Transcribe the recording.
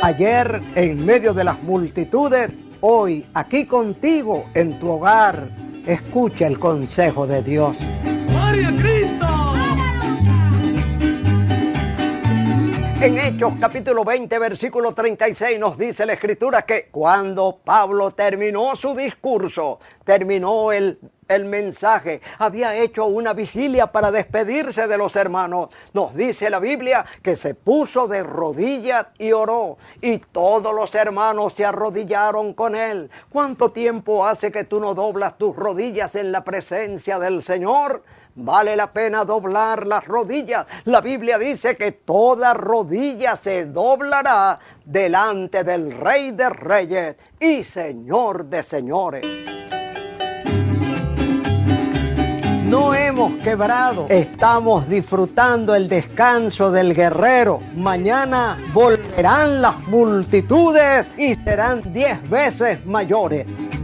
Ayer en medio de las multitudes, hoy aquí contigo en tu hogar. Escucha el consejo de Dios. ¡Gloria a Cristo! En Hechos capítulo 20, versículo 36 nos dice la Escritura que cuando Pablo terminó su discurso, terminó el mensaje, había hecho una vigilia para despedirse de los hermanos. Nos dice la Biblia que se puso de rodillas y oró, y todos los hermanos se arrodillaron con él. ¿Cuánto tiempo hace que tú no doblas tus rodillas en la presencia del Señor? Vale la pena doblar las rodillas. La Biblia dice que toda rodilla se doblará delante del Rey de Reyes y Señor de Señores. No hemos quebrado, estamos disfrutando el descanso del guerrero. Mañana volverán las multitudes y serán 10 veces mayores.